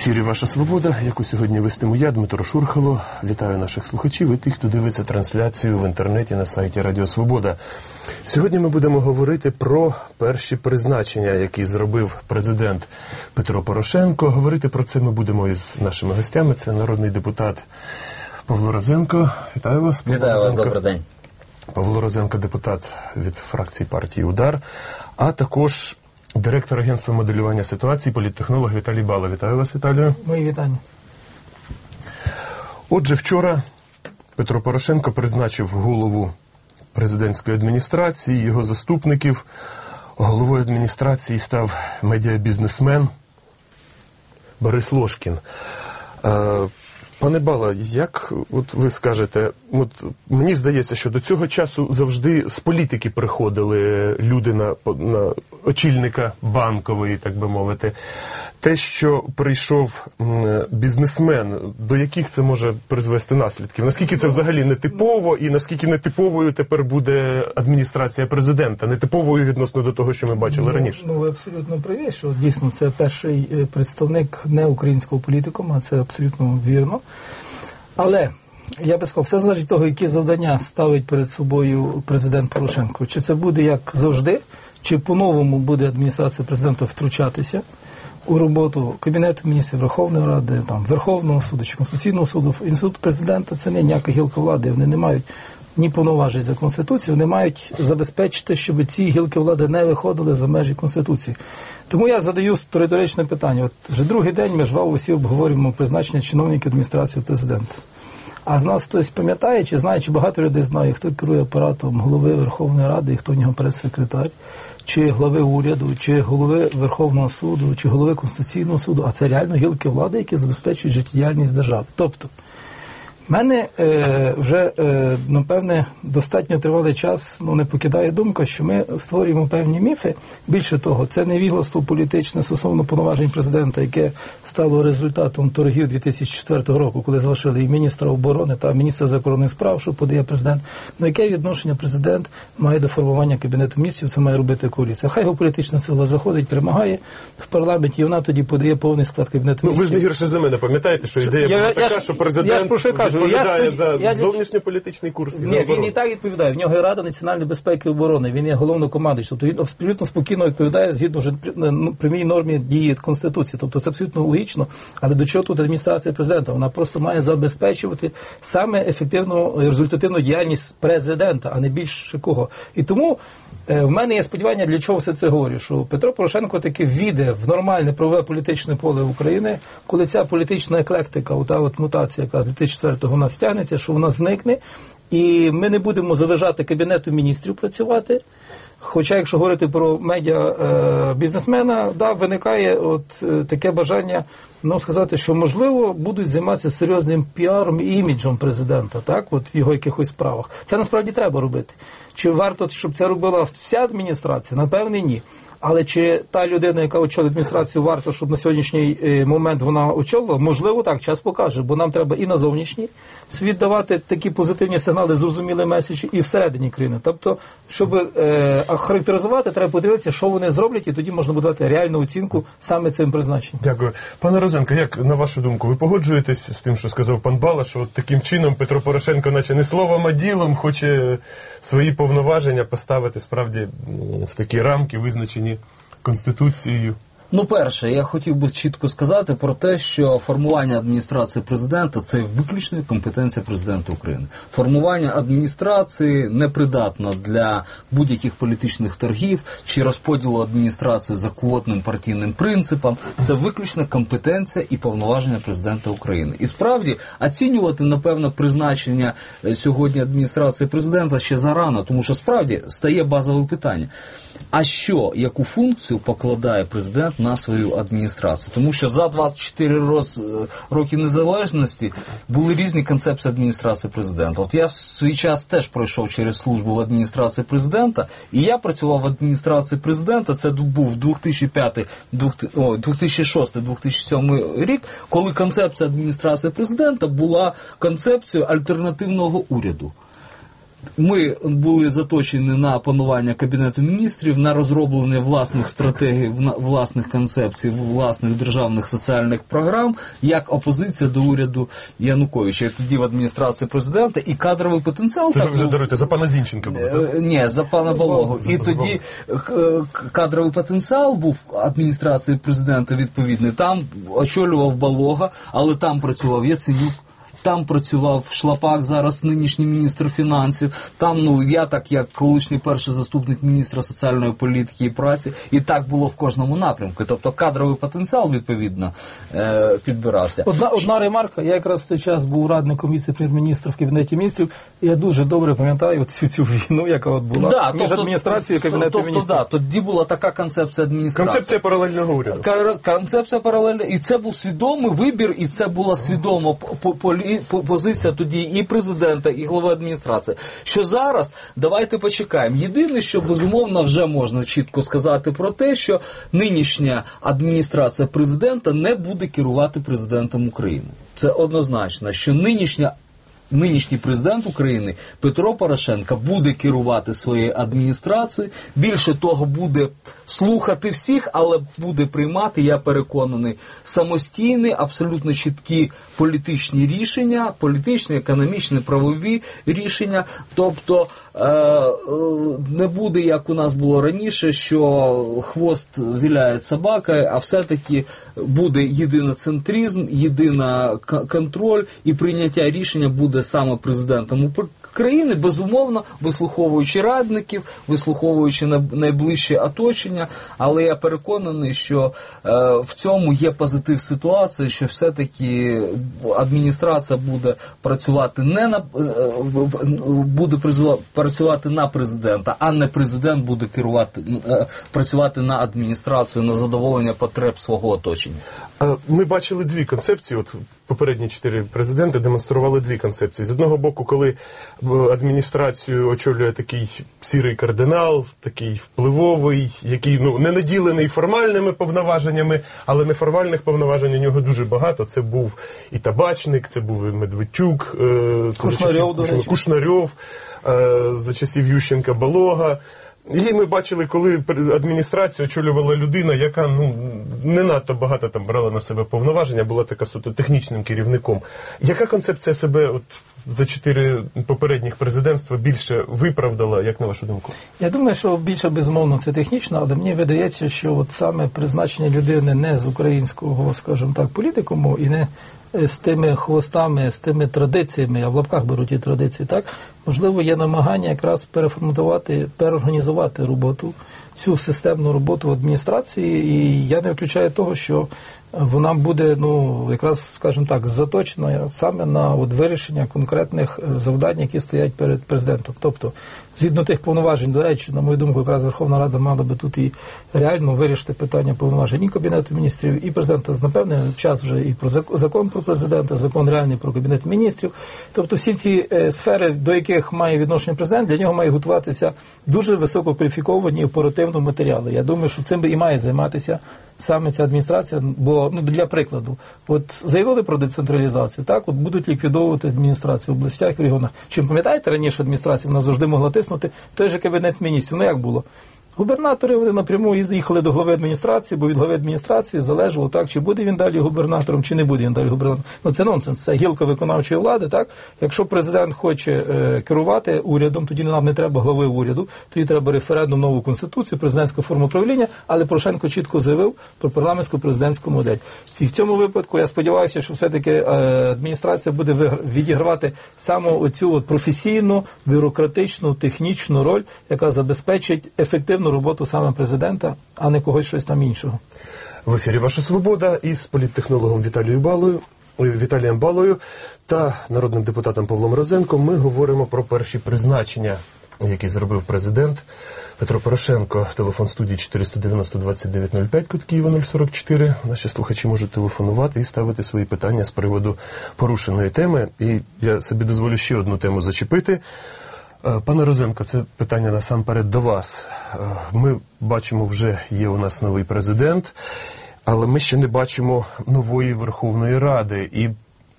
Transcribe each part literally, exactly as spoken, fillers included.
ефірі «Ваша Свобода», яку сьогодні вестиму я, Дмитро Шурхало. Вітаю наших слухачів і тих, хто дивиться трансляцію в інтернеті на сайті Радіо Свобода. Сьогодні ми будемо говорити про перші призначення, які зробив президент Петро Порошенко. Говорити про це ми будемо із нашими гостями. Це народний депутат Павло Розенко. Вітаю вас. Павло Вітаю Розенко. вас, добрий день. Павло Розенко, депутат від фракції партії «Удар», а також директор агентства моделювання ситуацій, політтехнолог Віталій Бала. Вітаю вас, Віталію. Мої вітання. Отже, вчора Петро Порошенко призначив голову президентської адміністрації, його заступників. Головою адміністрації став медіабізнесмен Борис Ложкін. Пане Бала, як от ви скажете, от мені здається, що до цього часу завжди з політики приходили люди на, на очільника банкової, так би мовити. Те, що прийшов бізнесмен, до яких це може призвести наслідків? Наскільки це взагалі нетипово і наскільки нетиповою тепер буде адміністрація президента? Нетиповою відносно до того, що ми бачили ну, раніше? Ну, ви абсолютно праві, що дійсно це перший представник не українського політикума, це абсолютно вірно. Але, я би сказав, все залежить від того, які завдання ставить перед собою президент Порошенко. Чи це буде як завжди, чи по-новому буде адміністрація президента втручатися у роботу Кабінету міністрів, Верховної Ради, там, Верховного суду чи Конституційного суду. Інститут президента – це не ніяка гілка влади, вони не мають ні повноважень за Конституцією, вони мають забезпечити, щоб ці гілки влади не виходили за межі Конституції. Тому я задаю риторичне питання. От вже другий день ми жваво усі обговорюємо призначення чиновників адміністрації президента. А з нас хтось пам'ятає, чи знає, чи багато людей знає, хто керує апаратом голови Верховної Ради, і хто в нього прес-секретар, чи глави уряду, чи голови Верховного суду, чи голови Конституційного суду, а це реально гілки влади, які забезпечують життєдіяльність держави. Тобто, в мене е, вже, е, напевне, достатньо тривалий час ну, не покидає думка, що ми створюємо певні міфи. Більше того, це невігластво політичне стосовно повноважень президента, яке стало результатом торгів дві тисячі четвертого року, коли залишили і міністра оборони та міністра закордонних справ, що подає президент. Ну, яке відношення президент має до формування Кабінету міністрів, це має робити коаліція. Хай його політична сила заходить, перемагає в парламенті, і вона тоді подає повний склад Кабінету міністрів. Ну, ви ж не гірше за мене пам'ятаєте, що ідея я, була я, така, я, що президент... Я ж про що кажу. відповідає я, за я, зовнішньополітичний курс. І ні, він і так відповідає. В нього є Рада національної безпеки і оборони, він є головнокомандуючий. Тобто він абсолютно спокійно відповідає згідно вже ну, прямій нормі дії Конституції. Тобто це абсолютно логічно. Але до чого тут адміністрація президента? Вона просто має забезпечувати саме ефективну результативну діяльність президента, а не більше кого. І тому е, в мене є сподівання, для чого все це говорю, що Петро Порошенко таки ввійде в нормальне правове політичне поле України, коли ця політична еклектика, ота от мутація, яка з дві тисячі четвертого у нас тягнеться, що вона зникне, і ми не будемо заважати Кабінету міністрів працювати. Хоча, якщо говорити про медіа-бізнесмена, да, виникає от е, таке бажання, ну, сказати, що, можливо, будуть займатися серйозним піаром і іміджем президента, так, от в його якихось справах. Це насправді треба робити. Чи варто, щоб це робила вся адміністрація? Напевне, ні. Але чи та людина, яка очолює адміністрацію, варто, щоб на сьогоднішній момент вона очолила? Можливо, так, час покаже, бо нам треба і на зовнішній світ давати такі позитивні сигнали, зрозумілі меседжі, і всередині країни. Тобто, щоб е, характеризувати, треба подивитися, що вони зроблять, і тоді можна буде дати реальну оцінку саме цим призначенням. Дякую. Пане Розенко, як, на вашу думку, ви погоджуєтесь з тим, що сказав пан Бала, що от таким чином Петро Порошенко, наче не словом, а ділом, хоче свої повноваження поставити справді в такі рамки, визначені Конституцією? Ну, перше, я хотів би чітко сказати про те, що формування адміністрації президента – це виключно компетенція президента України. Формування адміністрації непридатно для будь-яких політичних торгів чи розподілу адміністрації за квотним партійним принципам. Це виключно компетенція і повноваження президента України. І справді, оцінювати, напевно, призначення сьогодні адміністрації президента ще зарано, тому що справді стає базове питання. А що, яку функцію покладає президент на свою адміністрацію? Тому що за двадцять чотири роз, роки незалежності були різні концепції адміністрації президента. От я в свій час теж пройшов через службу в адміністрації президента, і я працював в адміністрації президента, це був дві тисячі п'ятий дві тисячі шостий дві тисячі сьомий рік, коли концепція адміністрації президента була концепцією альтернативного уряду. Ми були заточені на панування Кабінету міністрів, на розроблення власних стратегій, власних концепцій, власних державних соціальних програм, як опозиція до уряду Януковича. Тоді в адміністрації президента і кадровий потенціал... Це так ви вже був... даруєте, за пана Зінченка було, так? Ні, за пана Балогу. За І за тоді кадровий потенціал був адміністрації президента відповідний. Там очолював Балога, але там працював Яценюк. Там працював Шлапак, зараз нинішній міністр фінансів. Там, ну, я так, як колишній перший заступник міністра соціальної політики і праці. І так було в кожному напрямку. Тобто кадровий потенціал, відповідно, е- підбирався. Одна, одна ремарка. Я якраз в той час був радником віце-прем'єр-міністра в Кабінеті міністрів. І я дуже добре пам'ятаю цю, цю війну, яка от була да, між тобто, адміністрацією і Кабінетом тобто, міністрів. Да, тоді була така концепція адміністрації. Концепція паралельного уряду. Концепція паралельна. І це був свідомий вибір, і це була свідома полі позиція тоді і президента, і голови адміністрації. Що зараз, давайте почекаємо. Єдине, що, безумовно, вже можна чітко сказати про те, що нинішня адміністрація президента не буде керувати президентом України. Це однозначно, що нинішня Нинішній президент України Петро Порошенко буде керувати своєю адміністрацією, більше того, буде слухати всіх, але буде приймати, я переконаний, самостійні, абсолютно чіткі політичні рішення, політичні, економічні, правові рішення. Тобто не буде, як у нас було раніше, що хвост віляє собакою, а все-таки буде єдиноцентризм, єдина контроль і прийняття рішення буде саме президентом країни, безумовно, вислуховуючи радників, вислуховуючи найближче оточення, але я переконаний, що е, в цьому є позитив ситуації, що все-таки адміністрація буде працювати не на е, буде працювати на президента, а не президент буде керувати е, працювати на адміністрацію, на задоволення потреб свого оточення. Ми бачили дві концепції. От попередні чотири президенти демонстрували дві концепції. З одного боку, коли адміністрацію очолює такий сірий кардинал, такий впливовий, який, ну, не наділений формальними повноваженнями, але неформальних повноважень у нього дуже багато. Це був і Табачник, це був і Медведчук, Кушнарьов, до речі. Кушнарьов, за часів Ющенка, Балога. І ми бачили, коли адміністрацію очолювала людина, яка, ну, не надто багато там брала на себе повноваження, була така суто технічним керівником. Яка концепція себе от за чотири попередніх президентства більше виправдала, як на вашу думку? Я думаю, що більше, безумовно, це технічно, але мені видається, що от саме призначення людини не з українського, скажімо так, політикуму і не з тими хвостами, з тими традиціями, а в лапках беруть ті традиції, так, можливо, є намагання якраз переформатувати, переорганізувати роботу, цю системну роботу в адміністрації, і я не виключаю того, що вона буде, ну, якраз, скажімо так, заточена саме на от вирішення конкретних завдань, які стоять перед президентом. Тобто, згідно тих повноважень, до речі, на мою думку, якраз Верховна Рада мала би тут і реально вирішити питання повноважень і Кабінету міністрів, і президента. Напевне, час вже і про закон про президента, закон реальний про Кабінет міністрів. Тобто, всі ці е, сфери, до яких має відношення президент, для нього має готуватися дуже висококваліфіковані оперативні матеріали. Я думаю, що цим би і має займатися саме ця адміністрація, бо, ну, для прикладу, от заявили про децентралізацію, так, от будуть ліквідовувати адміністрацію в областях, в регіонах. Чим пам'ятаєте, раніше адміністрація вона завжди могла тиснути той же Кабінет міністрів. Ну, як було? Губернатори, вони напряму їхали до глави адміністрації, бо від глави адміністрації залежало, так, чи буде він далі губернатором, чи не буде він далі губернатором. Ну, це нонсенс, це гілка виконавчої влади, так. Якщо президент хоче е, керувати урядом, тоді нам не треба глави уряду, тоді треба референдум, нову конституцію, президентська форма правління, але Порошенко чітко заявив про парламентсько-президентську модель. І в цьому випадку я сподіваюся, що все-таки е, адміністрація буде відігравати саме оцю от професійну, бюрократичну, технічну роль, яка забезпечить ефективну роботу саме президента, а не когось щось там іншого. В ефірі «Ваша свобода» із політтехнологом Віталією Балою, Віталієм Балою та народним депутатом Павлом Розенком ми говоримо про перші призначення, які зробив президент Петро Порошенко. Телефон студії чотириста дев'яносто двадцять дев'ять нуль п'ять, код Києва нуль сорок чотири. Наші слухачі можуть телефонувати і ставити свої питання з приводу порушеної теми. І я собі дозволю ще одну тему зачепити. Пане Розенко, це питання насамперед до вас. Ми бачимо, вже є у нас новий президент, але ми ще не бачимо нової Верховної Ради. І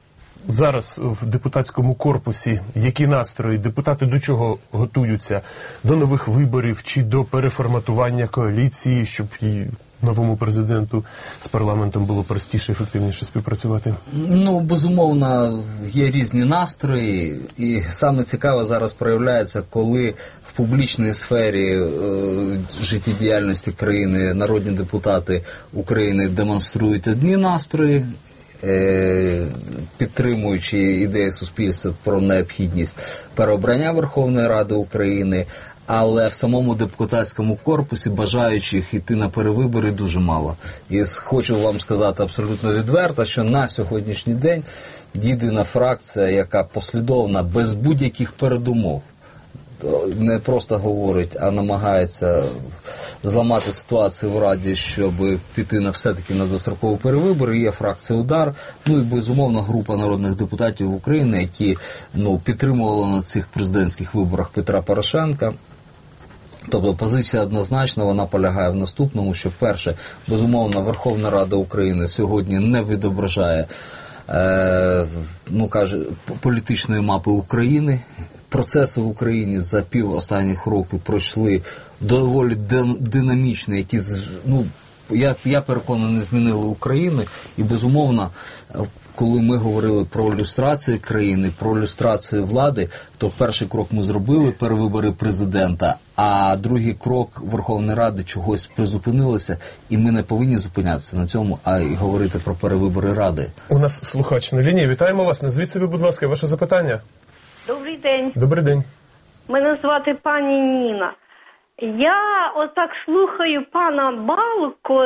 зараз в депутатському корпусі які настрої? Депутати до чого готуються? До нових виборів чи до переформатування коаліції, щоб і новому президенту з парламентом було простіше, ефективніше співпрацювати? Ну, безумовно, є різні настрої, і саме цікаве зараз проявляється, коли в публічній сфері е, життєдіяльності країни народні депутати України демонструють одні настрої, е, підтримуючи ідеї суспільства про необхідність переобрання Верховної Ради України, але в самому депутатському корпусі бажаючих йти на перевибори дуже мало. І хочу вам сказати абсолютно відверто, що на сьогоднішній день єдина фракція, яка послідовна, без будь-яких передумов, не просто говорить, а намагається зламати ситуацію в Раді, щоб піти на все-таки на дострокові перевибори, є фракція «Удар», ну і безумовно група народних депутатів України, які ну, підтримували на цих президентських виборах Петра Порошенка. Тобто позиція однозначна, вона полягає в наступному, що перше, безумовно, Верховна Рада України сьогодні не відображає е, ну, каже, політичної мапи України. Процеси в Україні за пів останніх років пройшли доволі динамічно, які, ну, я, я переконаний, змінили Україну. І, безумовно, коли ми говорили про люстрацію країни, про люстрацію влади, то перший крок ми зробили, перевибори президента, а другий крок Верховної Ради чогось призупинилося, і ми не повинні зупинятися на цьому, а й говорити про перевибори Ради. У нас слухач на лінії. Вітаємо вас. Назвіть собі, будь ласка, ваше запитання. Добрий день. Добрий день. Мене звати пані Ніна. Я отак слухаю пана Балко,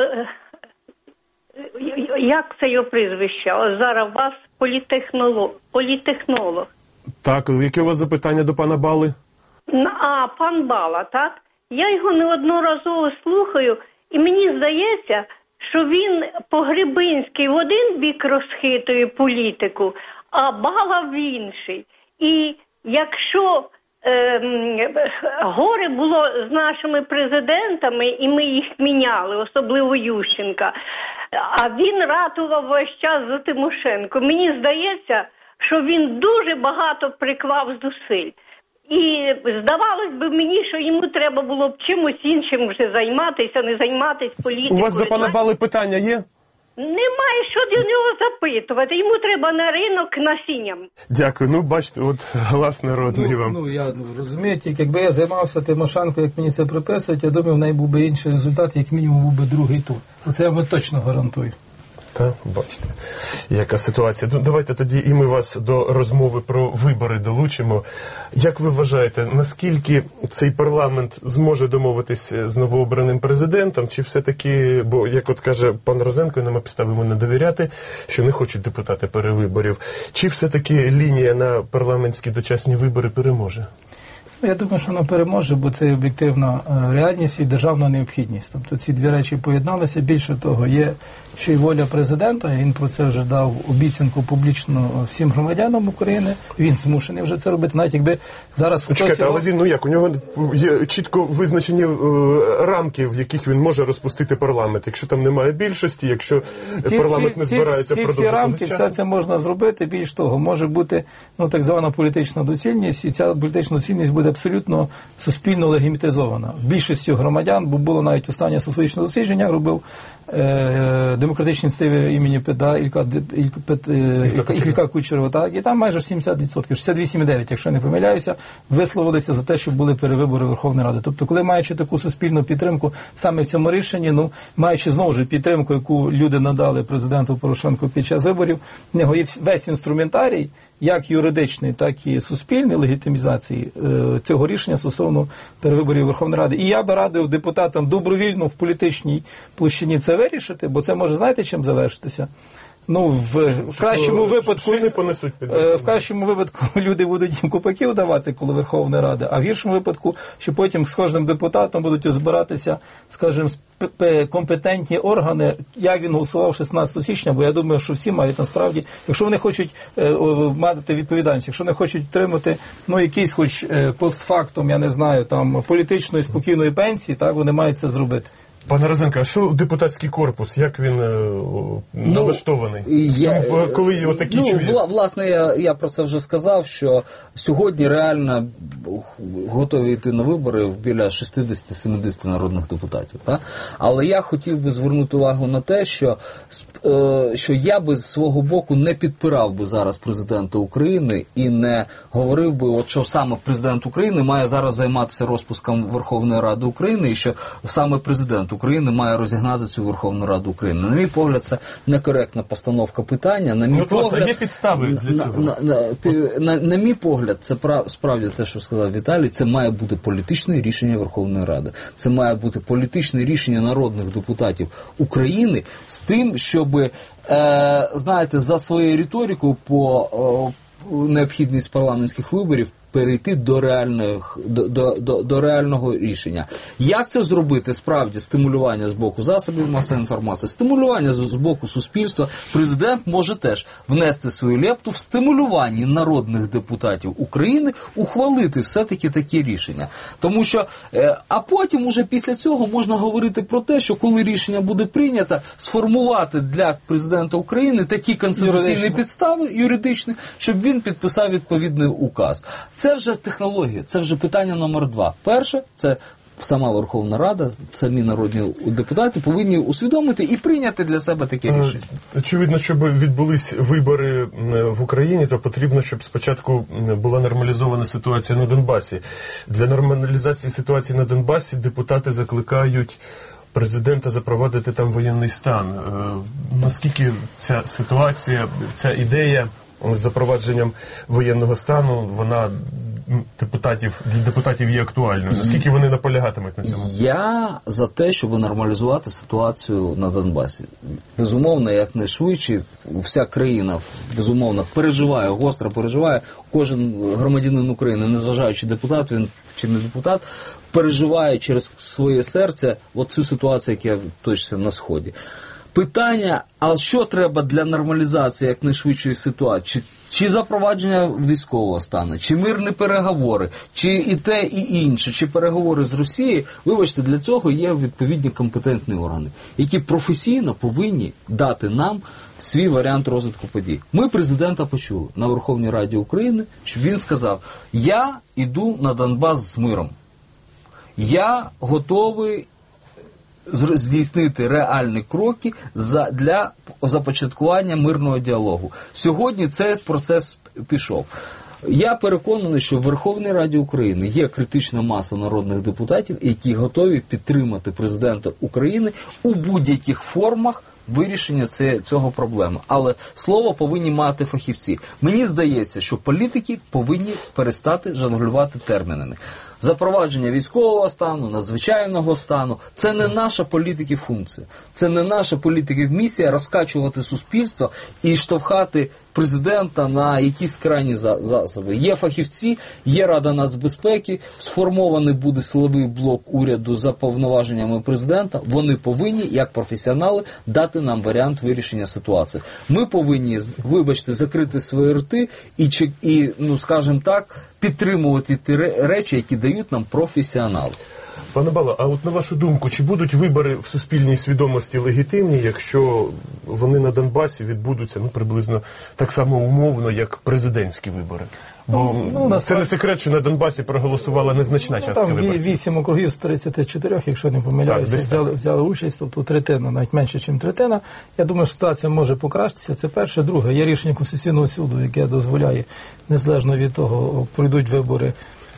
як це його прізвище? Ось зараз у вас політехнолог. політехнолог. Так, яке у вас запитання до пана Бали? А, пан Бала, так? Я його неодноразово слухаю, і мені здається, що він по-грибинськи в один бік розхитує політику, а Бала в інший. І якщо е, горе було з нашими президентами, і ми їх міняли, особливо Ющенка, а він ратував весь час за Тимошенко, мені здається, що він дуже багато приклав зусиль. І здавалось би мені, що йому треба було б чимось іншим вже займатися, не займатися політикою. У вас до пана Бали питання є? Немає що до нього запитувати. Йому треба на ринок насінням. Дякую. Ну, бачите, от глас народний Ну, вам. ну, я ну, розумію, тільки якби я займався Тимошенко, як мені це приписують, я думаю, в неї був би інший результат, як мінімум був би другий тур. Оце я вам точно гарантую. Та, бачите, яка ситуація. Ну, давайте тоді і ми вас до розмови про вибори долучимо. Як ви вважаєте, наскільки цей парламент зможе домовитись з новообраним президентом, чи все-таки, бо, як от каже пан Розенко, нема підстав йому не довіряти, що не хочуть депутати перевиборів, чи все-таки лінія на парламентські дочасні вибори переможе? Я думаю, що воно переможе, бо це об'єктивна реальність і державна необхідність. Тобто ці дві речі поєдналися. Більше того, є ще й воля президента, він про це вже дав обіцянку публічно всім громадянам України, він змушений вже це робити, навіть якби зараз хтось... Чекайте, але він, ну як, у нього є чітко визначені е, рамки, в яких він може розпустити парламент, якщо там немає більшості, якщо ці, парламент ці, не збирається ці, продовжити. Ці рамки, все це можна зробити, більш того, може бути, ну, так звана політична доцільність, і ця політична доцільність буде абсолютно суспільно легімітизована. Більшістю громадян, бо було навіть останнє соціологічне дослідження, робив е, демократичні ініціативи імені Петра Ілька, Ілька, Пет, Ілька, Ілька Кучерова, так, і там майже сімдесят відсотків, шістдесят вісім цілих дев'ять десятих, якщо не помиляюся, висловилися за те, щоб були перевибори Верховної Ради. Тобто, коли маючи таку суспільну підтримку саме в цьому рішенні, ну, маючи знову ж підтримку, яку люди надали президенту Порошенку під час виборів, в нього є весь інструментарій, як юридичний, так і суспільний легітимізації е, цього рішення стосовно перевиборів Верховної Ради. І я би радив депутатам добровільно в політичній площині це вирішити, бо це може, знаєте, чим завершитися? Ну, в, в кращому випадку не понесуть під е, в кращому випадку люди будуть їм купаків давати, коли Верховної Ради, а в гіршому випадку, що потім з кожним депутатом будуть збиратися, скажімо, компетентні органи, як він голосував шістнадцятого січня, бо я думаю, що всі мають насправді, якщо вони хочуть е, мати відповідальність, якщо вони хочуть отримати, ну, якийсь хоч е, постфактум, я не знаю, там, політичної спокійної пенсії, так, вони мають це зробити. Пане Розенко, а що депутатський корпус? Як він е, налаштований? Ну, я, Тому, коли його такі ну, чує? вла, власне, я, я про це вже сказав, що сьогодні реально готові йти на вибори біля шістдесят-сімдесят народних депутатів. Так? Але я хотів би звернути увагу на те, що, е, що я би з свого боку не підпирав би зараз президента України і не говорив би, от що саме президент України має зараз займатися розпуском Верховної Ради України і що саме президент України має розігнати цю Верховну Раду України. На мій погляд, це некоректна постановка питання. На мій ну, погляд, власне, є підстави для на, цього? На, на, на, на мій погляд, це прав, справді те, що сказав Віталій, це має бути політичне рішення Верховної Ради. Це має бути політичне рішення народних депутатів України з тим, щоб, е, знаєте, за своєю риторикою по е, необхідність парламентських виборів перейти до реальних до, до, до, до реального рішення. Як це зробити? Справді стимулювання з боку засобів масової інформації, стимулювання з, з боку суспільства. Президент може теж внести свою лепту в стимулюванні народних депутатів України ухвалити все-таки такі рішення. Тому що, е, а потім уже після цього можна говорити про те, що коли рішення буде прийнято, сформувати для президента України такі конституційні Юридично. підстави юридичні, щоб він підписав відповідний указ. Це вже технологія, це вже питання номер два. Перше, це сама Верховна Рада, самі народні депутати повинні усвідомити і прийняти для себе таке рішення. Очевидно, щоб відбулись вибори в Україні, то потрібно, щоб спочатку була нормалізована ситуація на Донбасі. Для нормалізації ситуації на Донбасі депутати закликають президента запровадити там воєнний стан. Наскільки ця ситуація, ця ідея з запровадженням воєнного стану, вона депутатів, для депутатів є актуальною? Наскільки вони наполягатимуть на цьому? Я за те, щоб нормалізувати ситуацію на Донбасі. Безумовно, якнайшвидше вся країна, безумовно, переживає, гостро переживає. Кожен громадянин України, незважаючи депутат він чи не депутат, переживає через своє серце от цю ситуацію, яка точиться на Сході. Питання, а що треба для нормалізації якнайшвидшої ситуації? Чи, чи запровадження військового стану, чи мирні переговори, чи і те, і інше, чи переговори з Росією? Вибачте, для цього є відповідні компетентні органи, які професійно повинні дати нам свій варіант розвитку подій. Ми президента почули на Верховній Раді України, щоб він сказав, я йду на Донбас з миром. Я готовий здійснити реальні кроки за, для започаткування мирного діалогу. Сьогодні цей процес пішов. Я переконаний, що в Верховній Раді України є критична маса народних депутатів, які готові підтримати президента України у будь-яких формах вирішення цього проблеми. Але слово повинні мати фахівці. Мені здається, що політики повинні перестати жонглювати термінами. Запровадження військового стану, надзвичайного стану – це не наша політики функція. Це не наша політики місія розкачувати суспільство і штовхати президента на якісь крайні засоби. Є фахівці, є Рада нацбезпеки, сформований буде силовий блок уряду за повноваженнями президента. Вони повинні, як професіонали, дати нам варіант вирішення ситуації. Ми повинні, вибачте, закрити свої рти і, і ну, скажімо так, підтримувати ті речі, які дають нам професіонали. Пане Бало, а от на вашу думку, чи будуть вибори в суспільній свідомості легітимні, якщо вони на Донбасі відбудуться ну, приблизно так само умовно, як президентські вибори? Бо ну, це не секрет, що на Донбасі проголосувала незначна частка там виборців. Вісім округів з тридцяти чотирьох, якщо не помиляюся, так, взяли, взяли участь, тобто третина, навіть менше, ніж третина. Я думаю, що ситуація може покращитися. Це перше. Друге, є рішення Конституційного суду, яке дозволяє, незалежно від того, пройдуть вибори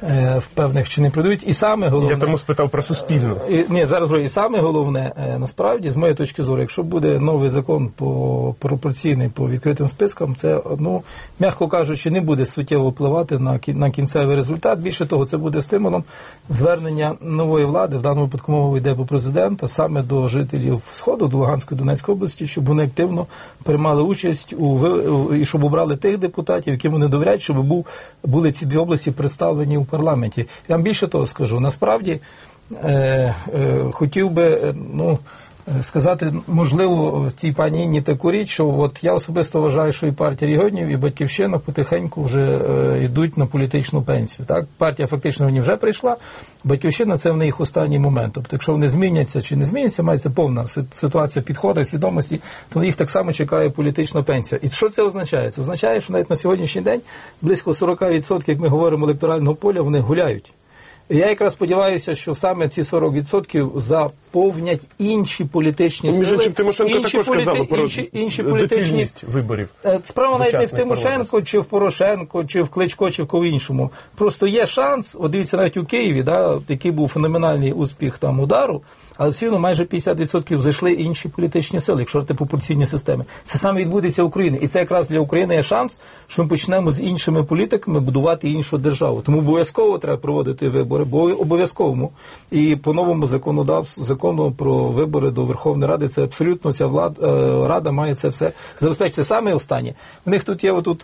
в певних чи не прийдуть. І саме головне... Я тому спитав про суспільну. І, ні, зараз говорю, і саме головне, насправді, з моєї точки зору, якщо буде новий закон по пропорційний по відкритим спискам, це, ну, м'яко кажучи, не буде суттєво впливати на, на кінцевий результат. Більше того, це буде стимулом звернення нової влади, в даному випадку мова йде по президента, саме до жителів Сходу, до Луганської, Донецької області, щоб вони активно приймали участь у, і щоб обрали тих депутатів, яким вони довіряють, щоб був, були ці дві області представлені у парламенті. Я вам більше того скажу. Насправді, е, е, хотів би, ну, сказати, можливо, цій пані Інні таку річ, що от я особисто вважаю, що і партія регіонів, і Батьківщина потихеньку вже е, йдуть на політичну пенсію. Так? Партія фактично в ній вже прийшла, Батьківщина – це в них останній момент. Тобто, якщо вони зміняться чи не зміняться, мається повна ситуація підходу і свідомості, то їх так само чекає політична пенсія. І що це означає? Це означає, що навіть на сьогоднішній день близько сорок відсотків, як ми говоримо, електорального поля, вони гуляють. Я якраз сподіваюся, що саме ці сорок відсотків заповнять інші політичні сили. Між іншим, Тимошенко інші також політи... казала про інші, інші політичні... доцільність виборів. Справа навіть не в Тимошенко, чи в Порошенко, чи в Кличко, чи в кого іншому. Просто є шанс, от дивіться, навіть у Києві, да, який був феноменальний успіх там удару, але все одно майже п'ятдесят відсотків зайшли інші політичні сили, якщо це пропорційні системи. Це саме відбудеться в Україні. І це якраз для України є шанс, що ми почнемо з іншими політиками будувати іншу державу. Тому обов'язково треба проводити вибори, бо обов'язковому. І по новому законодавству, закону про вибори до Верховної Ради, це абсолютно ця влада, Рада має це все забезпечити. Саме останнє. В них тут є отут,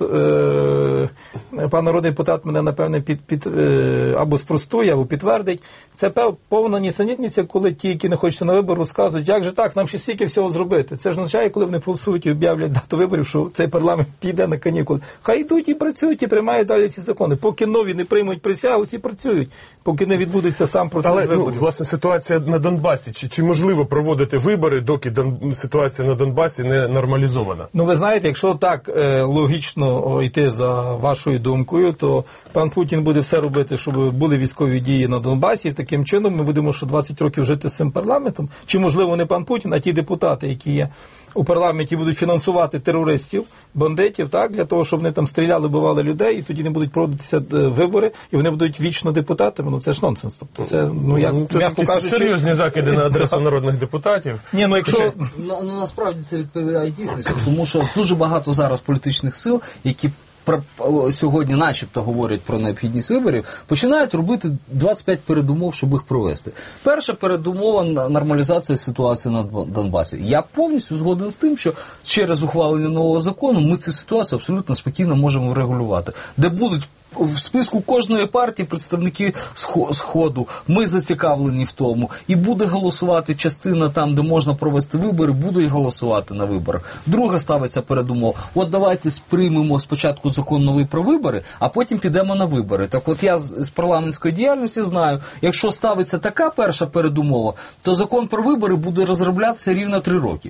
е, пан народний депутат мене, напевне, під, під, е, або спростує, або підтвердить. Це повна нісенітниця, коли ті, які не хочуть на вибори, розказують, як же так, нам ще стільки всього зробити. Це ж означає, коли вони голосують і об'являть дату виборів, що цей парламент піде на канікули. Хай йдуть і працюють, і приймають далі ці закони. Поки нові не приймуть присягу, ці працюють. Поки не відбудеться сам процес Але, виборів. ну, власне, ситуація на Донбасі. Чи, чи можливо проводити вибори, доки Дон... ситуація на Донбасі не нормалізована? Ну, ви знаєте, якщо так е, логічно о, йти за вашою думкою, то пан Путін буде все робити, щоб були військові дії на Донбасі. І таким чином ми будемо що двадцять років жити з цим парламентом. Чи, можливо, не пан Путін, а ті депутати, які є у парламенті, будуть фінансувати терористів, бандитів, так, для того, щоб вони там стріляли, бивали людей, і тоді не будуть проводитися вибори, і вони будуть вічно депутатами. Ну, це ж нонсенс. Тобто, це, ну, як, ну, це м'яко такі кажучи... серйозні закиди на адресу народних депутатів. Ні, ну, якщо... Ну, насправді це відповідає дійсності, тому що дуже багато зараз політичних сил, які сьогодні начебто говорять про необхідність виборів, починають робити двадцять п'ять передумов, щоб їх провести. Перша передумова – нормалізація ситуації на Донбасі. Я повністю згоден з тим, що через ухвалення нового закону ми цю ситуацію абсолютно спокійно можемо регулювати. Де будуть в списку кожної партії представники Сходу, ми зацікавлені в тому, і буде голосувати частина там, де можна провести вибори, будуть голосувати на виборах. Друга ставиться передумова. От давайте сприймемо спочатку закон новий про вибори, а потім підемо на вибори. Так от я з, з парламентської діяльності знаю, якщо ставиться така перша передумова, то закон про вибори буде розроблятися рівно три роки.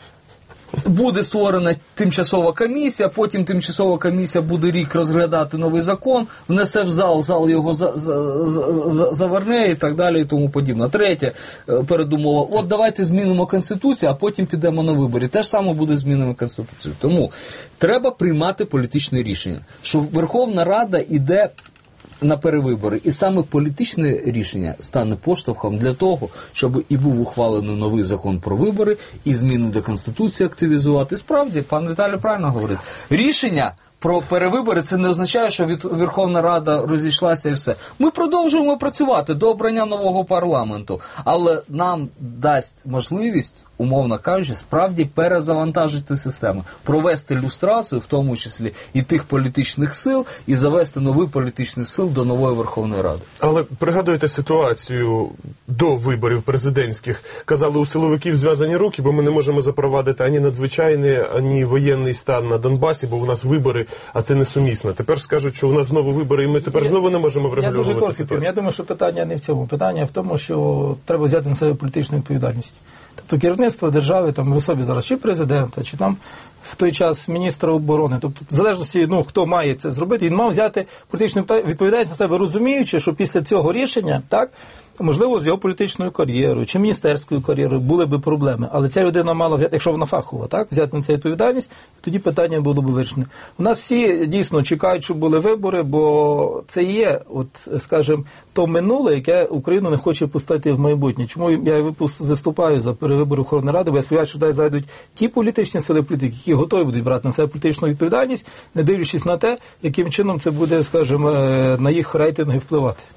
Буде створена тимчасова комісія, потім тимчасова комісія буде рік розглядати новий закон, внесе в зал, зал його за, за, за, заверне і так далі і тому подібне. Третє передумова, от давайте змінимо Конституцію, а потім підемо на вибори. Те ж саме буде змінено Конституцію. Тому треба приймати політичне рішення, що Верховна Рада іде на перевибори. І саме політичне рішення стане поштовхом для того, щоб і був ухвалений новий закон про вибори, і зміни до Конституції активізувати. Справді, пан Віталій правильно говорить. Рішення про перевибори це не означає, що Верховна Рада розійшлася і все. Ми продовжуємо працювати до обрання нового парламенту, але нам дасть можливість, умовно кажучи, справді перезавантажити систему, провести люстрацію, в тому числі і тих політичних сил, і завести новий політичний сил до нової Верховної Ради. Але пригадуєте ситуацію до виборів президентських. Казали, у силовиків зв'язані руки, бо ми не можемо запровадити ані надзвичайний, ані воєнний стан на Донбасі, бо у нас вибори, а це несумісно. Тепер скажуть, що у нас знову вибори, і ми тепер я, знову не можемо врегулювати Я дуже коротко. Я думаю, що питання не в цьому. Питання в тому, що треба взяти на себе політичну відповідальність. Тобто керівництво держави, там в особі зараз чи президента, чи там в той час міністра оборони, тобто в залежності, ну, хто має це зробити, він мав взяти політичну відповідальність на себе, розуміючи, що після цього рішення, так, можливо, з його політичною кар'єрою чи міністерською кар'єрою були б проблеми. Але ця людина мала взяти, якщо вона фахова, так, взяти на це відповідальність, тоді питання було б вирішене. У нас всі дійсно чекають, щоб були вибори, бо це є, от, скажімо, то минуле, яке Україну не хоче пустити в майбутнє. Чому я виступаю за перевибори Верховної Ради, бо я сподіваюся, що туди зайдуть ті політичні сили політики, які готові будуть брати на себе політичну відповідальність, не дивлячись на те, яким чином це буде, скажімо, на їх рейтинги впливати.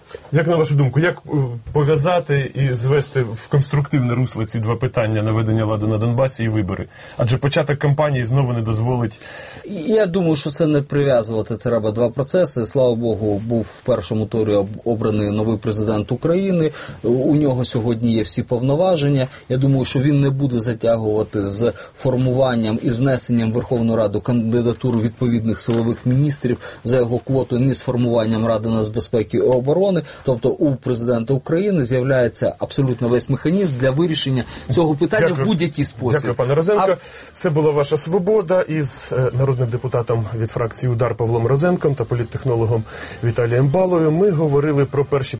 Як на вашу думку, як е, пов'язати і звести в конструктивне русло ці два питання наведення ладу на Донбасі і вибори? Адже початок кампанії знову не дозволить. Я думаю, що це не прив'язувати треба два процеси. Слава Богу, був в першому турі обраний новий президент України. У нього сьогодні є всі повноваження. Я думаю, що він не буде затягувати з формуванням і з внесенням в Верховну Раду кандидатуру відповідних силових міністрів за його квотою, ні з формуванням Ради нацбезпеки і оборони. Тобто у президента України з'являється абсолютно весь механізм для вирішення цього питання Дякую. в будь-який спосіб. Дякую, пане Розенко. А... Це була ваша свобода із е, народним депутатом від фракції «Удар» Павлом Розенком та політтехнологом Віталієм Балою. Ми говорили про перші